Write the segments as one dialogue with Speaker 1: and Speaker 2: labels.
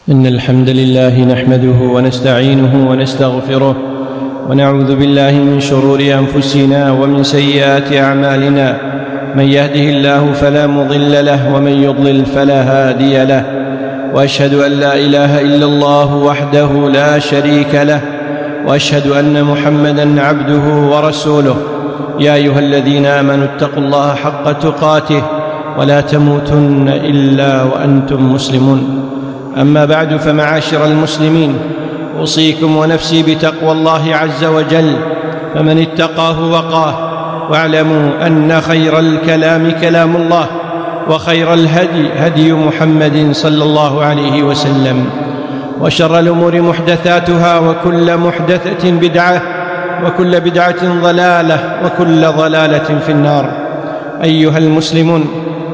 Speaker 1: إن الحمد لله نحمده ونستعينه ونستغفره ونعوذ بالله من شرور أنفسنا ومن سيئات أعمالنا. من يهده الله فلا مضل له ومن يضلل فلا هادي له، وأشهد أن لا إله إلا الله وحده لا شريك له، وأشهد أن محمدًا عبده ورسوله. يا أيها الذين آمنوا اتقوا الله حق تقاته ولا تموتن إلا وأنتم مسلمون. أما بعد، فمعاشر المسلمين، أوصيكم ونفسي بتقوى الله عز وجل، فمن اتقاه وقاه. واعلموا أن خير الكلام كلام الله، وخير الهدي هدي محمد صلى الله عليه وسلم، وشر الأمور محدثاتها، وكل محدثة بدعة، وكل بدعة ضلالة، وكل ضلالة في النار. أيها المسلمون،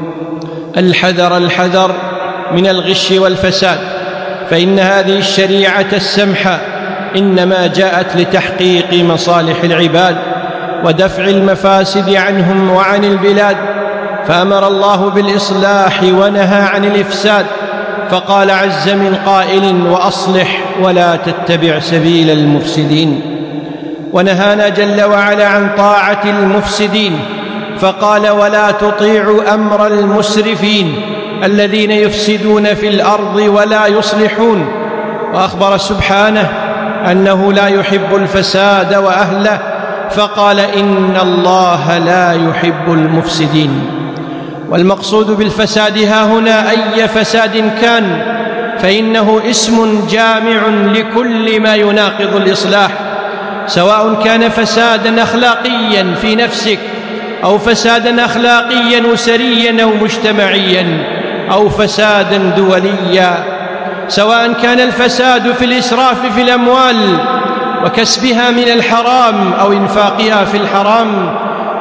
Speaker 1: الحذر الحذر من الغش والفساد، فإن هذه الشريعة السمحة إنما جاءت لتحقيق مصالح العباد ودفع المفاسد عنهم وعن البلاد، فأمر الله بالإصلاح ونهى عن الإفساد، فقال عز من قائل: وأصلح ولا تتبع سبيل المفسدين. ونهانا جل وعلا عن طاعة المفسدين، فقال: ولا تطيعوا أمر المسرفين الذين يفسدون في الأرض ولا يصلحون. وأخبر سبحانه أنه لا يحب الفساد وأهله، فقال: إن الله لا يحب المفسدين. والمقصود بالفساد هاهنا أي فساد كان، فإنه اسم جامع لكل ما يناقض الإصلاح، سواء كان فسادا أخلاقيا في نفسك، أو فسادا أخلاقيا أسريا أو مجتمعيا، أو فسادا دوليا، سواء كان الفساد في الإسراف في الأموال وكسبها من الحرام أو إنفاقها في الحرام،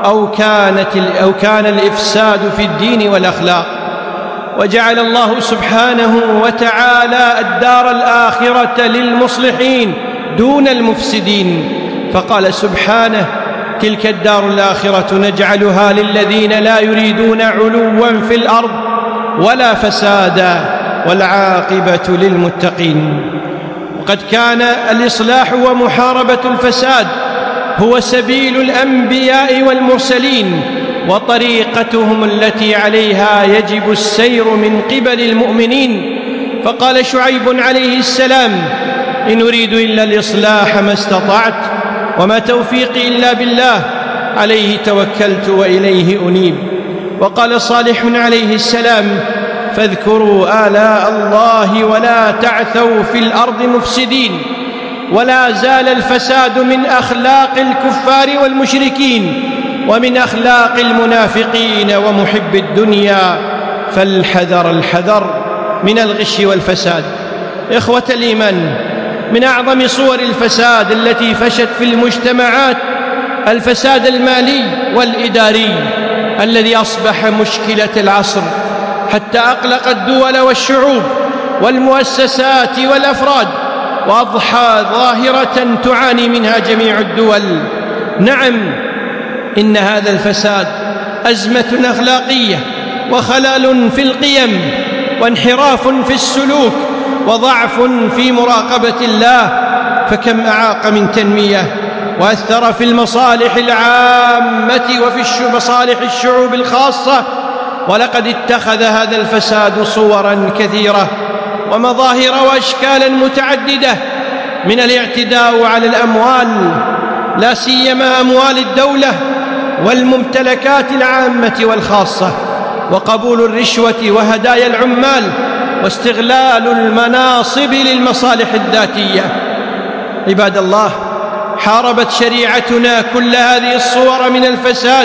Speaker 1: أو كان الإفساد في الدين والأخلاق. وجعل الله سبحانه وتعالى الدار الآخرة للمصلحين دون المفسدين، فقال سبحانه: تلك الدار الآخرة نجعلها للذين لا يريدون علوا في الأرض ولا فسادا والعاقبة للمتقين. وقد كان الإصلاح ومحاربة الفساد هو سبيل الأنبياء والمرسلين، وطريقتهم التي عليها يجب السير من قبل المؤمنين. فقال شعيب عليه السلام: إن أريد إلا الإصلاح ما استطعت، وما توفيقي إلا بالله، عليه توكلت وإليه أنيب. وقال صالح عليه السلام: فاذكروا آلاء الله ولا تعثوا في الأرض مفسدين. ولا زال الفساد من أخلاق الكفار والمشركين، ومن أخلاق المنافقين ومحب الدنيا، فالحذر الحذر من الغش والفساد. إخوة الإيمان، من أعظم صور الفساد التي فشت في المجتمعات الفساد المالي والإداري، الذي أصبح مشكلة العصر، حتى أقلق الدول والشعوب والمؤسسات والأفراد، وأضحى ظاهرة تعاني منها جميع الدول. نعم، إن هذا الفساد أزمة أخلاقية، وخلل في القيم، وانحراف في السلوك، وضعف في مراقبة الله. فكم أعاق من تنمية، وأثر في المصالح العامة وفي مصالح الشعوب الخاصة. ولقد اتخذ هذا الفساد صورا كثيرة ومظاهر وأشكالا متعددة، من الاعتداء على الأموال، لا سيما أموال الدولة والممتلكات العامة والخاصة، وقبول الرشوة وهدايا العمال، واستغلال المناصب للمصالح الذاتية. عباد الله، حاربت شريعتنا كل هذه الصور من الفساد،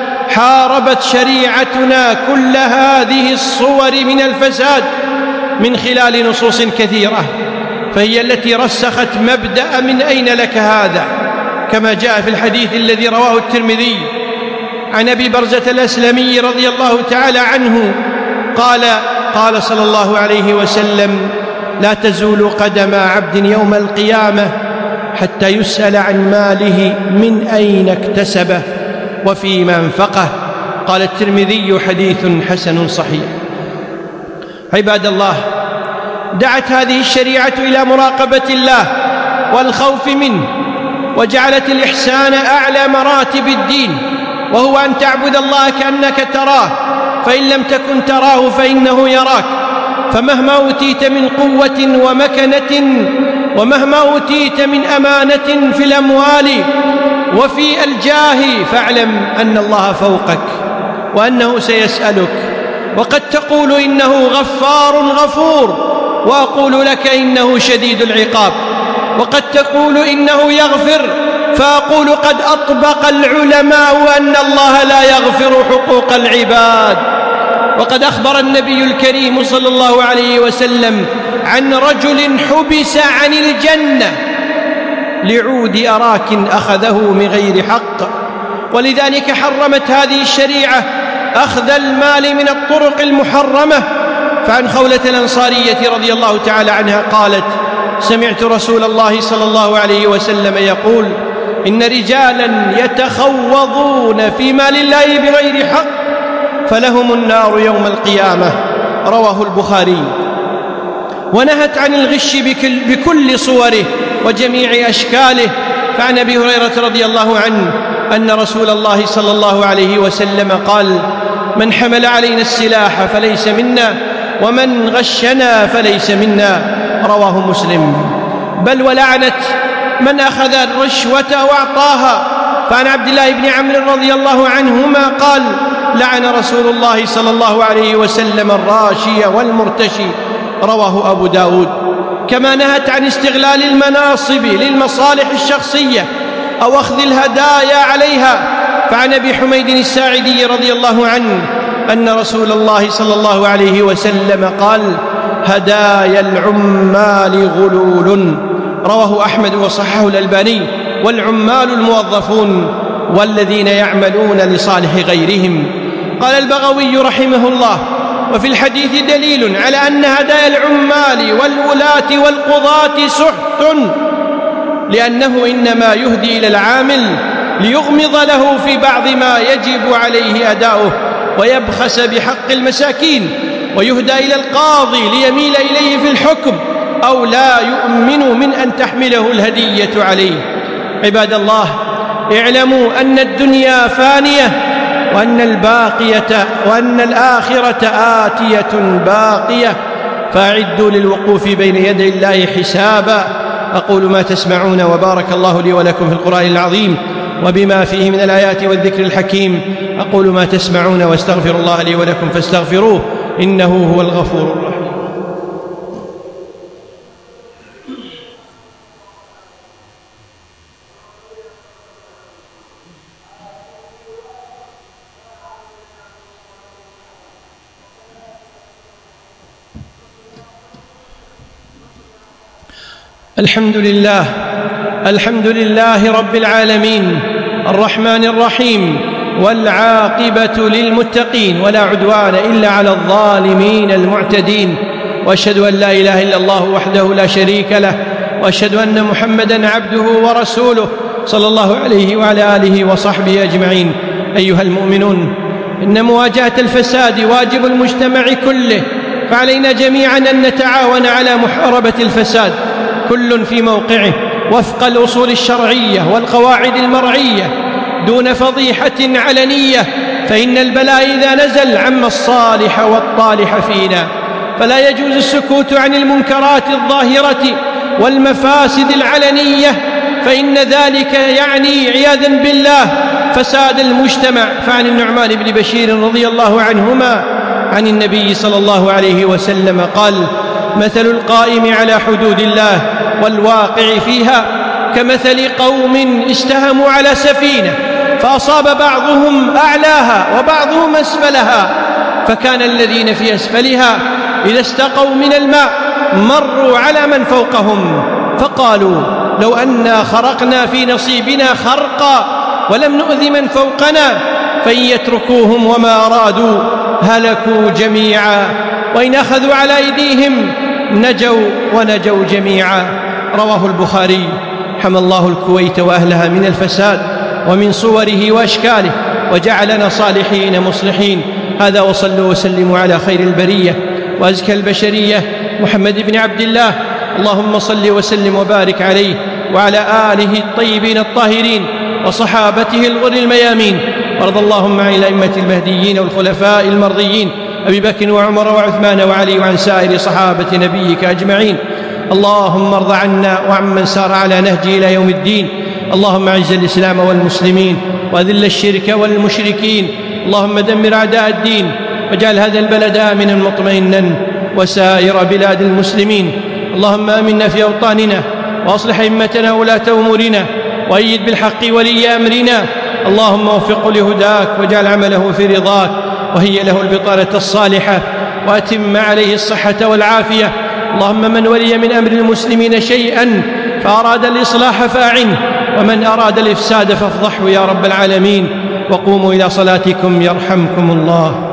Speaker 1: حاربت شريعتنا كل هذه الصور من الفساد من خلال نصوص كثيرة، فهي التي رسخت مبدأ من أين لك هذا، كما جاء في الحديث الذي رواه الترمذي عن أبي برزة الأسلمي رضي الله تعالى عنه قال صلى الله عليه وسلم: لا تزول قدم عبد يوم القيامة حتى يسأل عن ماله من أين اكتسبه وفيما أنفقه. قال الترمذي: حديث حسن صحيح. عباد الله، دعت هذه الشريعة إلى مراقبة الله والخوف منه، وجعلت الإحسان أعلى مراتب الدين، وهو أن تعبد الله كأنك تراه، فإن لم تكن تراه فإنه يراك. فمهما أوتيت من قوة ومكنة، ومهما أوتيت من أمانة في الأموال وفي الجاه، فاعلم أن الله فوقك وأنه سيسألك. وقد تقول إنه غفار غفور، وأقول لك إنه شديد العقاب. وقد تقول إنه يغفر، فأقول قد أطبق العلماء أن الله لا يغفر حقوق العباد. وقد أخبر النبي الكريم صلى الله عليه وسلم عن رجل حبس عن الجنة لعود أراك أخذه من غير حق. ولذلك حرمت هذه الشريعة أخذ المال من الطرق المحرمة. فعن خولة الأنصارية رضي الله تعالى عنها قالت: سمعت رسول الله صلى الله عليه وسلم يقول: إن رجالا يتخوضون في مال الله بغير حق فلهم النار يوم القيامة. رواه البخاري. ونهت عن الغش بكل صوره وجميع أشكاله. فعن أبي هريرة رضي الله عنه أن رسول الله صلى الله عليه وسلم قال: من حمل علينا السلاح فليس منا، ومن غشنا فليس منا. رواه مسلم. بل ولعنت من أخذ الرشوة وأعطاها. فعن عبد الله بن عمرو رضي الله عنهما قال: لعن رسول الله صلى الله عليه وسلم الراشي والمرتشي. رواه أبو داود. كما نهت عن استغلال المناصب للمصالح الشخصية أو أخذ الهدايا عليها. فعن أبي حميد الساعدي رضي الله عنه أن رسول الله صلى الله عليه وسلم قال: هدايا العمال غلول. رواه أحمد وصححه الألباني. والعمال الموظفون والذين يعملون لصالح غيرهم. قال البغوي رحمه الله: وفي الحديث دليل على أن هدايا العمال والولاة والقضاة سحت، لأنه إنما يهدي إلى العامل ليغمض له في بعض ما يجب عليه أداؤه ويبخس بحق المساكين، ويهدى إلى القاضي ليميل إليه في الحكم أو لا يؤمن من أن تحمله الهدية عليه. عباد الله، اعلموا أن الدنيا فانية، وأن الآخرة آتية باقية، فأعدوا للوقوف بين يدي الله حسابا. أقول ما تسمعون، وبارك الله لي ولكم في القرآن العظيم وبما فيه من الآيات والذكر الحكيم. أقول ما تسمعون واستغفر الله لي ولكم فاستغفروه إنه هو الغفور الرحيم. الحمد لله رب العالمين الرحمن الرحيم، والعاقبة للمتقين، ولا عدوان إلا على الظالمين المعتدين. وأشهد أن لا إله إلا الله وحده لا شريك له، وأشهد أن محمدًا عبده ورسوله صلى الله عليه وعلى آله وصحبه أجمعين. أيها المؤمنون، إن مواجهة الفساد واجب المجتمع كله، فعلينا جميعا أن نتعاون على محاربة الفساد، كل في موقعه وفق الأصول الشرعية والقواعد المرعية، دون فضيحة علنية، فإن البلاء إذا نزل عم الصالح والطالح فينا. فلا يجوز السكوت عن المنكرات الظاهرة والمفاسد العلنية، فإن ذلك يعني عياذا بالله فساد المجتمع. فعن النعمان بن بشير رضي الله عنهما عن النبي صلى الله عليه وسلم قال: مثل القائم على حدود الله والواقع فيها كمثل قوم استهموا على سفينة، فأصاب بعضهم أعلاها وبعضهم أسفلها، فكان الذين في أسفلها إذا استقوا من الماء مروا على من فوقهم، فقالوا: لو أنا خرقنا في نصيبنا خرقا ولم نؤذ من فوقنا، فإن يتركوهم وما أرادوا هلكوا جميعا، وإن أخذوا على أيديهم ونجوا جميعا. رواه البخاري. حمى الله الكويت وأهلها من الفساد ومن صوره وأشكاله، وجعلنا صالحين مصلحين. هذا، وصلوا وسلموا على خير البرية وأزكى البشرية محمد بن عبد الله. اللهم صل وسلم وبارك عليه وعلى آله الطيبين الطاهرين وصحابته الغر الميامين. وارض اللهم عن الأئمة المهديين والخلفاء المرضيين أبي بكر وعمر وعثمان وعلي وعن سائر صحابة نبيك أجمعين. اللهم ارض عنا وعمن سار على نهجه إلى يوم الدين. اللهم أعز الإسلام والمسلمين وأذل الشرك والمشركين. اللهم دمر أعداء الدين واجعل هذا البلد آمنا مطمئنا وسائر بلاد المسلمين. اللهم آمنا في أوطاننا وأصلح أئمتنا وولاة أمورنا وأيد بالحق ولي أمرنا. اللهم وفقه لهداك واجعل عمله في رضاك وهيئ له البطانة الصالحة وأتم عليه الصحة والعافية. اللهم من ولي من أمر المسلمين شيئا فأراد الإصلاح فأعنه ومن أراد الإفساد فافضحه يا رب العالمين. وقوموا إلى صلاتكم يرحمكم الله.